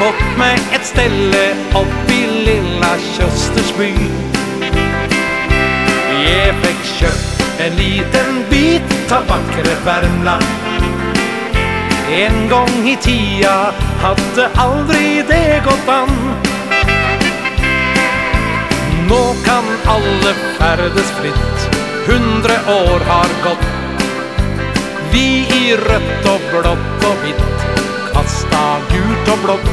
fått meg et stelle opp i lilla Kjøstersby. Jeg fikk kjøpt en liten bit av vakre Värmland. En gang i tida hadde aldri det gått an. Nå kan alle ferdes fritt, 100 år har gått. Vi i rødt og blått og hvitt, kasta gult og blått.